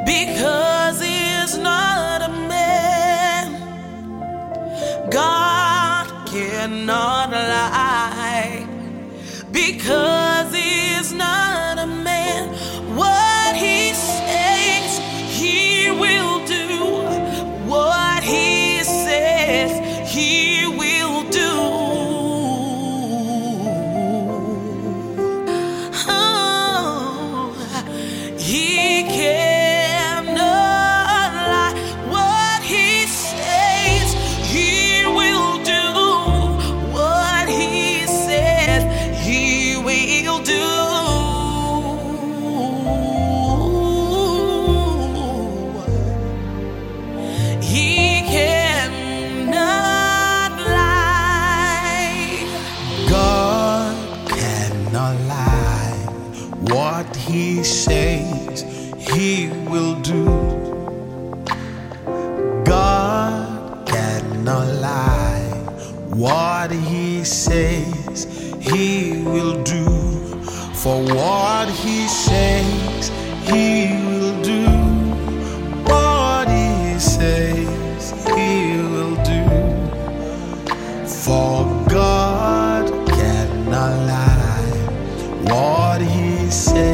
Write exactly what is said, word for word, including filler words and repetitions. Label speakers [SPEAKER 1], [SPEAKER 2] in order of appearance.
[SPEAKER 1] because he is not a man. God cannot lie, because he is not a man. What he says, he will do. What he says, he will do. Oh, he cannot lie. What he says, he will do. What he says, he will do. He cannot lie.
[SPEAKER 2] God cannot lie. What he says, he will do. God cannot lie. What he says, he will do. For what he says, he will do. What he says, he will do. For God cannot lie. What he says,